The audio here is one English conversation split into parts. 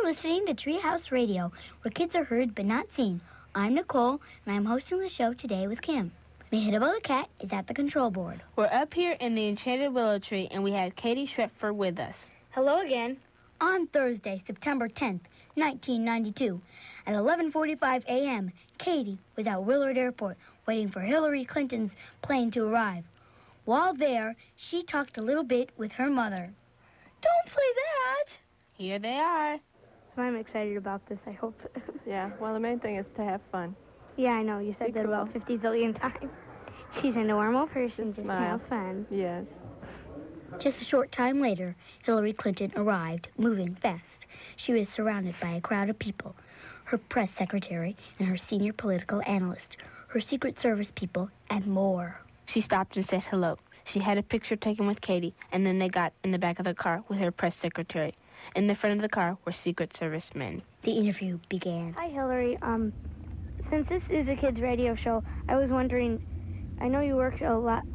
listening to Treehouse Radio, where kids are heard but not seen. I'm Nicole, and I'm hosting the show today with Kim. Mehitable the cat is at the control board. We're up here in the Enchanted Willow Tree, and we have Katie Schrefer with us. Hello again. On Thursday, September 10th, 1992, at 11:45 a.m., Katie was at Willard Airport waiting for Hillary Clinton's plane to arrive. While there, she talked a little bit with her mother. Don't play that! Here they are. So I'm excited about this, I hope. Yeah, well, the main thing is to have fun. Yeah, I know. You said that about 50 zillion times. She's a normal person, just smile. have fun. Yes. Just a short time later, Hillary Clinton arrived, moving fast. She was surrounded by a crowd of people, her press secretary and her senior political analyst, her Secret Service people, and more. She stopped and said hello. She had a picture taken with Katie, and then they got in the back of the car with her press secretary. In the front of the car were Secret Service men. The interview began. Hi, Hillary. Since this is a kids' radio show, I was wondering, I know you work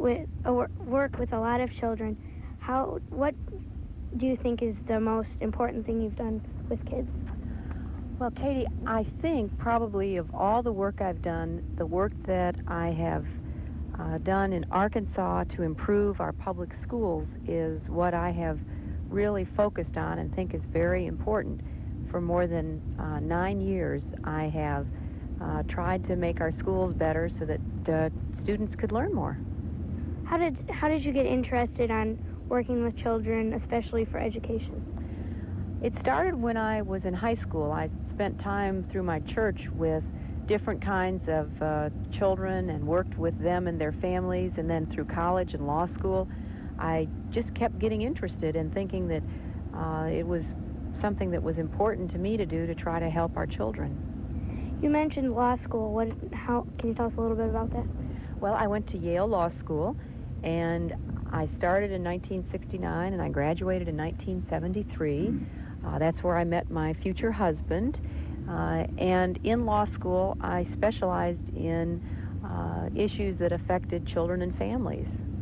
with a lot of children. What do you think is the most important thing you've done with kids? Well, Katie, I think probably of all the work I've done, the work that I have done in Arkansas to improve our public schools is what I have really focused on and think is very important. For more than 9 years, I have tried to make our schools better so that students could learn more. How did you get interested on working with children, especially for education? It started when I was in high school. I spent time through my church with different kinds of children and worked with them and their families, and then through college and law school, I just kept getting interested and thinking that it was something that was important to me to do to try to help our children. You mentioned law school. Can you tell us a little bit about that? Well, I went to Yale Law School, and I started in 1969, and I graduated in 1973. That's where I met my future husband. And in law school, I specialized in issues that affected children and families.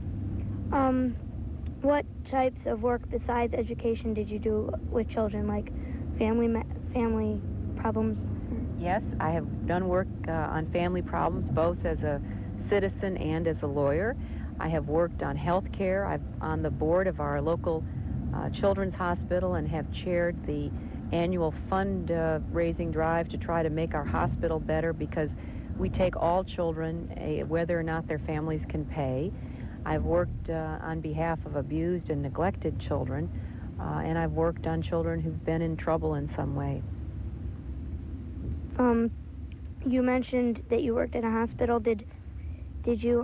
What types of work besides education did you do with children, like family problems? Yes, I have done work on family problems, both as a citizen and as a lawyer. I have worked on health care. I'm on the board of our local children's hospital and have chaired the annual fund-raising drive to try to make our hospital better, because we take all children, whether or not their families can pay. I've worked on behalf of abused and neglected children, and I've worked on children who've been in trouble in some way. You mentioned that you worked in a hospital. Did you,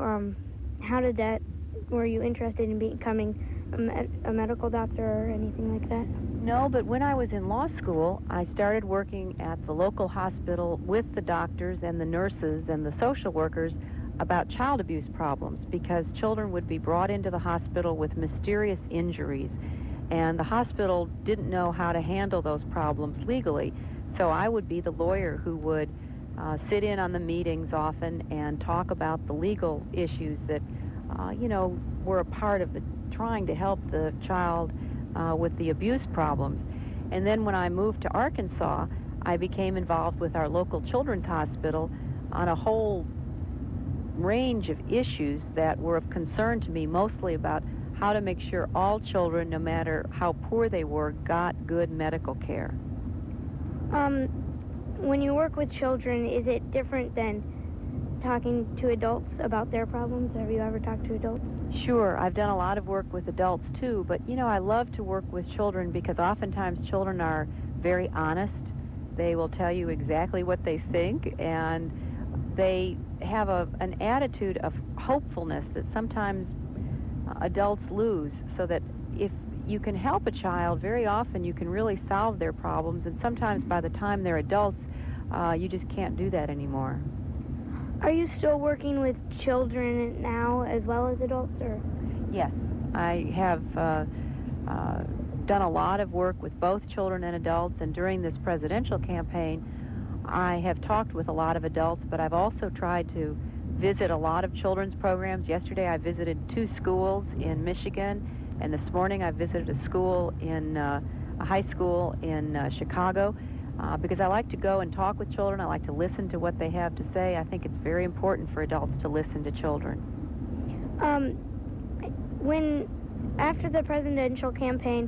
were you interested in becoming a medical doctor or anything like that? No, but when I was in law school, I started working at the local hospital with the doctors and the nurses and the social workers about child abuse problems, because children would be brought into the hospital with mysterious injuries, and the hospital didn't know how to handle those problems legally. So I would be the lawyer who would sit in on the meetings often and talk about the legal issues that, were a part of trying to help the child with the abuse problems. And then when I moved to Arkansas, I became involved with our local children's hospital on a whole range of issues that were of concern to me, mostly about how to make sure all children, no matter how poor they were, got good medical care. When you work with children, is it different than talking to adults about their problems? Have you ever talked to adults? Sure. I've done a lot of work with adults, too. But, I love to work with children because oftentimes children are very honest. They will tell you exactly what they think, and they have an attitude of hopefulness that sometimes adults lose, so that if you can help a child, very often you can really solve their problems, and sometimes by the time they're adults, you just can't do that anymore. Are you still working with children now as well as adults, or? Yes, I have done a lot of work with both children and adults, and during this presidential campaign, I have talked with a lot of adults, but I've also tried to visit a lot of children's programs. Yesterday I visited 2 schools in Michigan, and this morning I visited a school in high school in Chicago because I like to go and talk with children. I like to listen to what they have to say. I think it's very important for adults to listen to children. After the presidential campaign,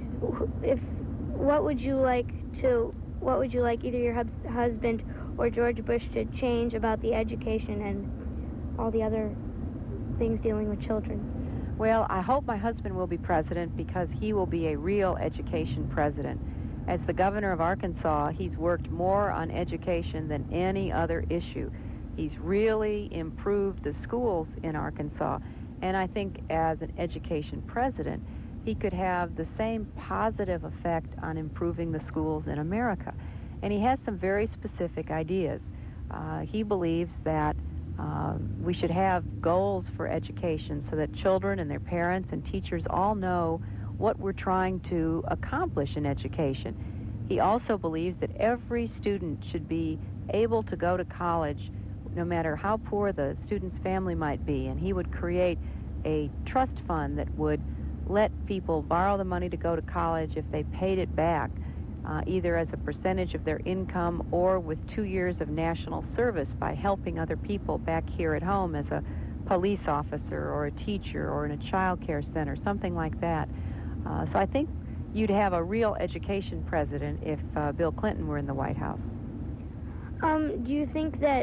what would you like either your husband or George Bush to change about the education and all the other things dealing with children? Well, I hope my husband will be president because he will be a real education president. As the governor of Arkansas, he's worked more on education than any other issue. He's really improved the schools in Arkansas. And I think as an education president, he could have the same positive effect on improving the schools in America. And he has some very specific ideas. He believes that we should have goals for education so that children and their parents and teachers all know what we're trying to accomplish in education. He also believes that every student should be able to go to college no matter how poor the student's family might be, and he would create a trust fund that would let people borrow the money to go to college if they paid it back, either as a percentage of their income or with 2 years of national service by helping other people back here at home as a police officer or a teacher or in a child care center, something like that. So I think you'd have a real education president if Bill Clinton were in the White House. Do you think that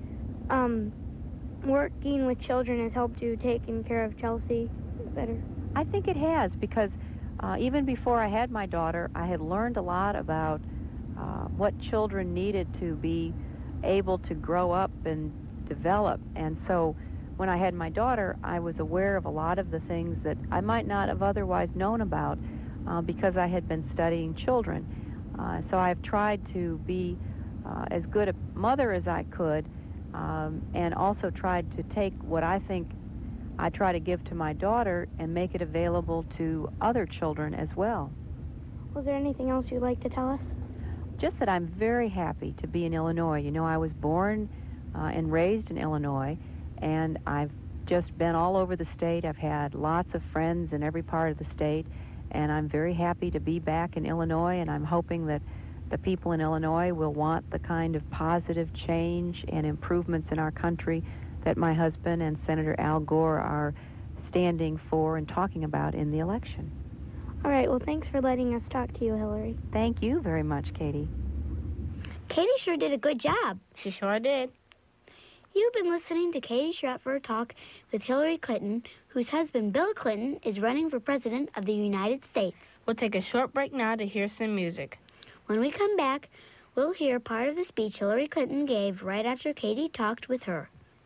working with children has helped you taking care of Chelsea better? I think it has, because even before I had my daughter, I had learned a lot about what children needed to be able to grow up and develop. And so when I had my daughter, I was aware of a lot of the things that I might not have otherwise known about because I had been studying children. So I've tried to be as good a mother as I could, and also tried to take what I think I try to give to my daughter and make it available to other children as well. Was there anything else you'd like to tell us? Just that I'm very happy to be in Illinois. You know, I was born and raised in Illinois, and I've just been all over the state. I've had lots of friends in every part of the state, and I'm very happy to be back in Illinois, and I'm hoping that the people in Illinois will want the kind of positive change and improvements in our country that my husband and Senator Al Gore are standing for and talking about in the election. All right, well, thanks for letting us talk to you, Hillary. Thank you very much, Katie. Katie sure did a good job. She sure did. You've been listening to Katie Schroepfer talk with Hillary Clinton, whose husband Bill Clinton is running for President of the United States. We'll take a short break now to hear some music. When we come back, we'll hear part of the speech Hillary Clinton gave right after Katie talked with her.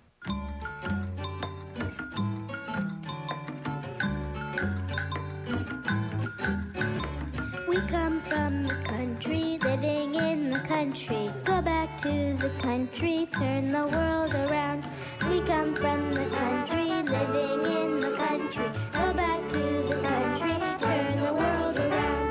We come from the country, living in the country. Go back to the country, turn the world around. We come from the country, living in the country. Go back to the country, turn the world around.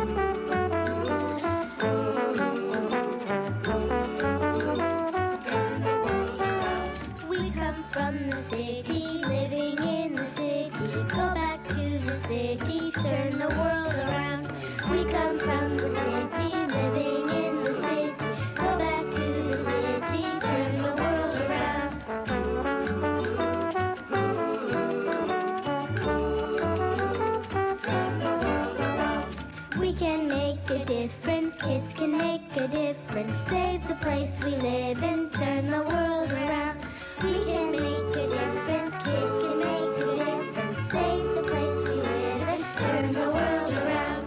We come from the city, living in the city. Go back to the city, turn the world around. We come from the city, living in the city. Go back to the city, turn the world around. We can make a difference, kids can make a difference. Save the place we live in, turn the world around. We can make a difference, kids can make a difference. Save the place we live in, turn the world around.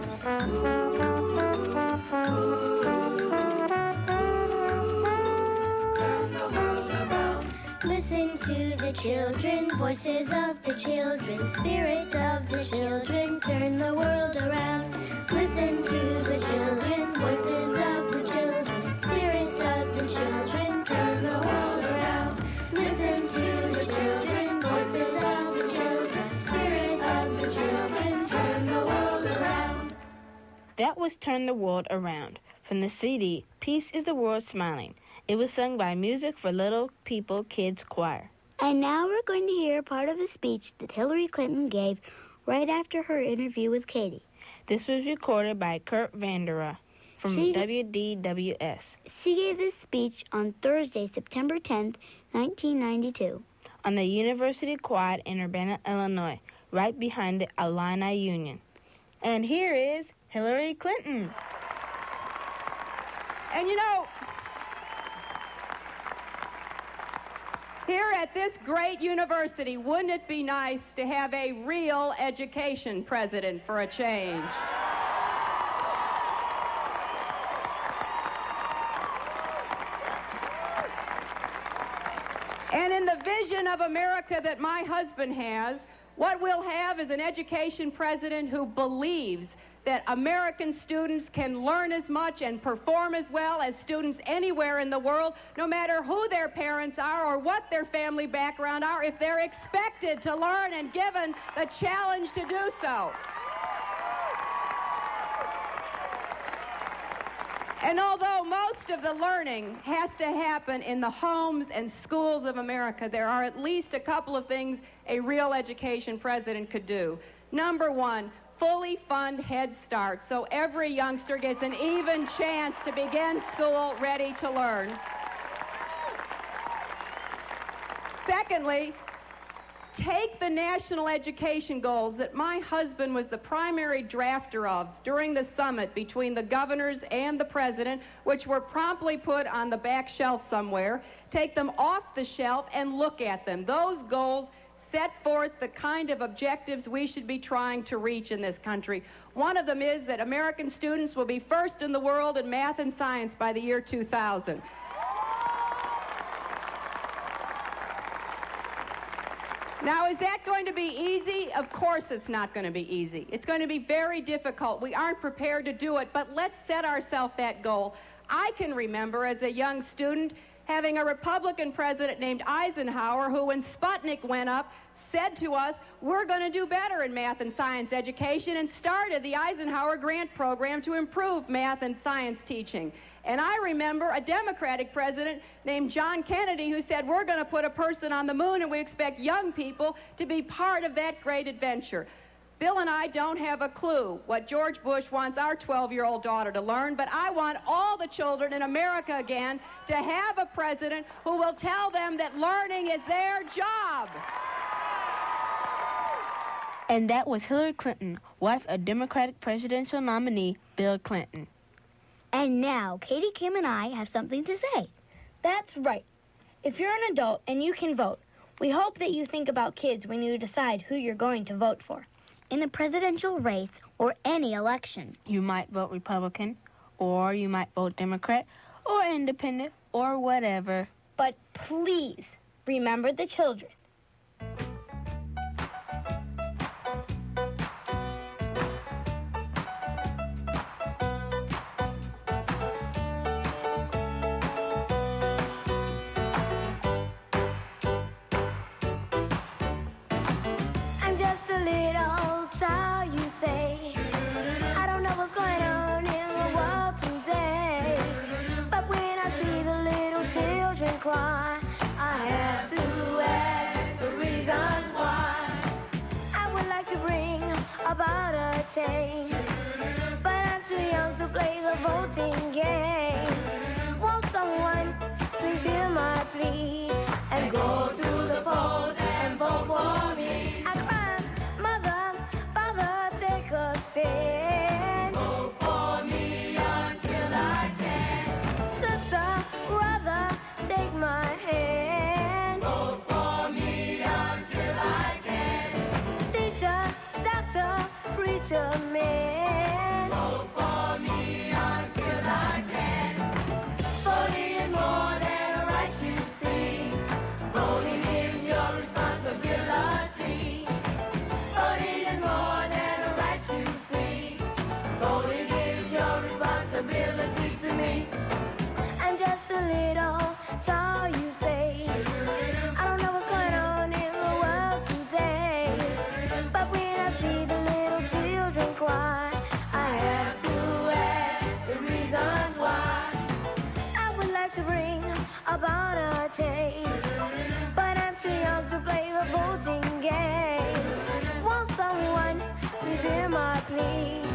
Listen to the children, voices of the children, spirit of the children, turn the world around. Listen to the children, voices of the children, spirit of the children, turn the world around. Listen to the children, voices of the children, spirit of the children, turn the world around. That was Turn the World Around from the CD Peace is the World Smiling. It was sung by Music for Little People Kids Choir. And now we're going to hear part of the speech that Hillary Clinton gave right after her interview with Katie. This was recorded by Kurt Vanderer from WDWS. She gave this speech on Thursday, September 10th, 1992. On the University Quad in Urbana, Illinois, right behind the Illini Union. And here is Hillary Clinton. And you know, here at this great university, wouldn't it be nice to have a real education president for a change? And in the vision of America that my husband has, what we'll have is an education president who believes that American students can learn as much and perform as well as students anywhere in the world, no matter who their parents are or what their family background are, if they're expected to learn and given the challenge to do so. And although most of the learning has to happen in the homes and schools of America, there are at least a couple of things a real education president could do. Number one, fully fund Head Start so every youngster gets an even chance to begin school ready to learn. Secondly, take the national education goals that my husband was the primary drafter of during the summit between the governors and the president, which were promptly put on the back shelf somewhere, take them off the shelf and look at them. Those goals set forth the kind of objectives we should be trying to reach in this country. One of them is that American students will be first in the world in math and science by the year 2000. Now, is that going to be easy? Of course it's not going to be easy. It's going to be very difficult. We aren't prepared to do it, but let's set ourselves that goal. I can remember as a young student having a Republican president named Eisenhower who, when Sputnik went up, said to us, we're going to do better in math and science education, and started the Eisenhower Grant Program to improve math and science teaching. And I remember a Democratic president named John Kennedy who said, we're going to put a person on the moon and we expect young people to be part of that great adventure. Bill and I don't have a clue what George Bush wants our 12-year-old daughter to learn, but I want all the children in America again to have a president who will tell them that learning is their job. And that was Hillary Clinton, wife of Democratic presidential nominee Bill Clinton. And now, Katie, Kim, and I have something to say. That's right. If you're an adult and you can vote, we hope that you think about kids when you decide who you're going to vote for. In the presidential race or any election, You might vote Republican, or you might vote Democrat, or Independent, or whatever. But please, remember the children. I'm just a little child, you say. I don't know what's going on in the world today. But when I see the little children cry, I have to ask the reasons why. I would like to bring about a change, but I'm too young to play the voting game. Won't someone please hear my plea and go to the polls and vote for me? I cry, mother, father, take a stand. Vote for me until I can. Sister, brother, take my hand. Vote for me until I can. Teacher, doctor, preacher, man. Vote for me until I can. Voting is more than a right, you see. Voting is your responsibility. Voting is more than a right, you see. Voting is your responsibility to me. I'm just a little child, you say. I don't know what's going on in the world today. But when I see the little children cry, I have to ask the reasons why. I would like to bring about a change, but I'm too young to play the voting game. Won't someone please hear my plea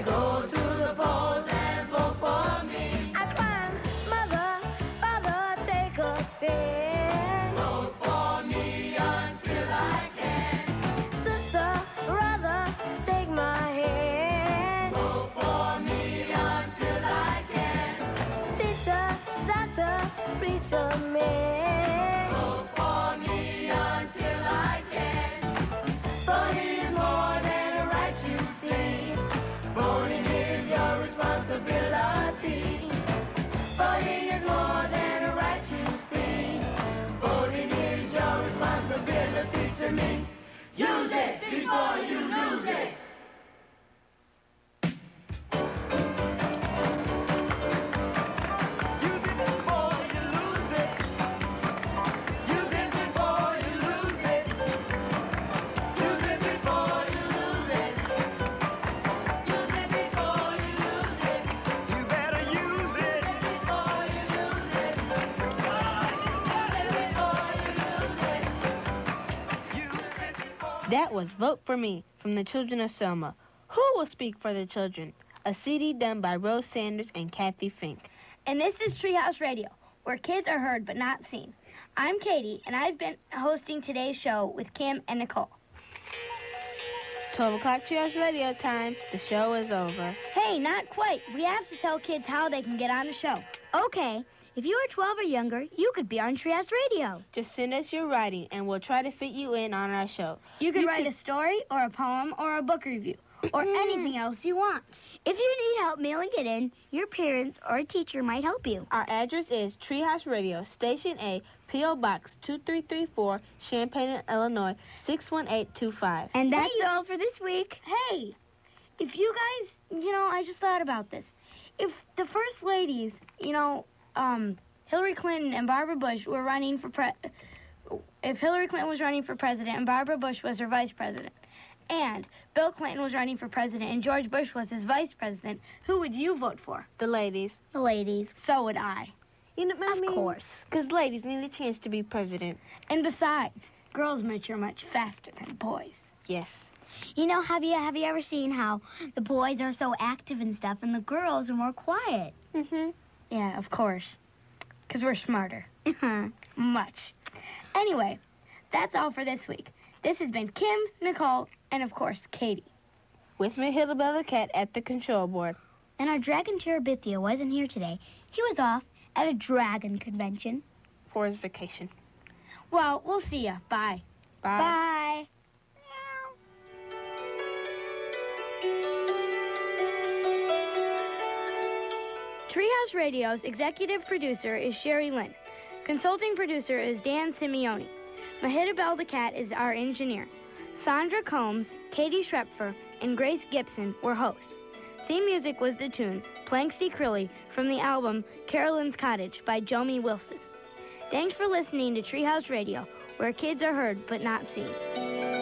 go to the polls and vote for me. I climb, mother, father, take a stand. Vote for me until I can. Sister, brother, take my hand. Vote for me until I can. Teacher, doctor, preacher, man. Vote for me until I can. Voting is more than a right, you see. Voting is your responsibility. Voting is more than a right, you see. Voting is your responsibility to me. Use it before you lose it. Use it before you lose it. Use it before you lose it. Use it before you lose it. Use it before you lose it. You better use it before you lose it. Use it before you lose it. That was Vote for Me from the Children of Selma. Who will speak for the children? A CD done by Rose Sanders and Kathy Fink. And this is Treehouse Radio, where kids are heard but not seen. I'm Katie, and I've been hosting today's show with Kim and Nicole. 12 o'clock Treehouse Radio time. The show is over. Hey, not quite. We have to tell kids how they can get on the show. Okay, if you are 12 or younger, you could be on Treehouse Radio. Just send us your writing, and we'll try to fit you in on our show. You could write a story or a poem or a book review or anything else you want. If you need help mailing it in, your parents or a teacher might help you. Our address is Treehouse Radio, Station A, P.O. Box 2334, Champaign, Illinois, 61825. And that's all for this week. Hey, if you guys, I just thought about this. If the first ladies, Hillary Clinton and Barbara Bush were running for if Hillary Clinton was running for president and Barbara Bush was her vice president, and Bill Clinton was running for president and George Bush was his vice president, who would you vote for? The ladies. The ladies. So would I. Of course. Because ladies need a chance to be president. And besides, girls mature much faster than boys. Yes. Have you ever seen how the boys are so active and stuff and the girls are more quiet? Mm-hmm. Yeah, of course. Because we're smarter. Much. Anyway, that's all for this week. This has been Kim, Nicole, and of course, Katie. With me, Hillabella the cat at the control board. And our dragon Terabithia wasn't here today. He was off at a dragon convention. For his vacation. Well, we'll see ya. Bye. Bye. Bye. Treehouse Radio's executive producer is Sherry Lynn. Consulting producer is Dan Simeone. Mahida Bell the cat is our engineer. Sandra Combs, Katie Schrepfer, and Grace Gibson were hosts. Theme music was the tune Planksy Crilly from the album Carolyn's Cottage by Jomi Wilson. Thanks for listening to Treehouse Radio, where kids are heard but not seen.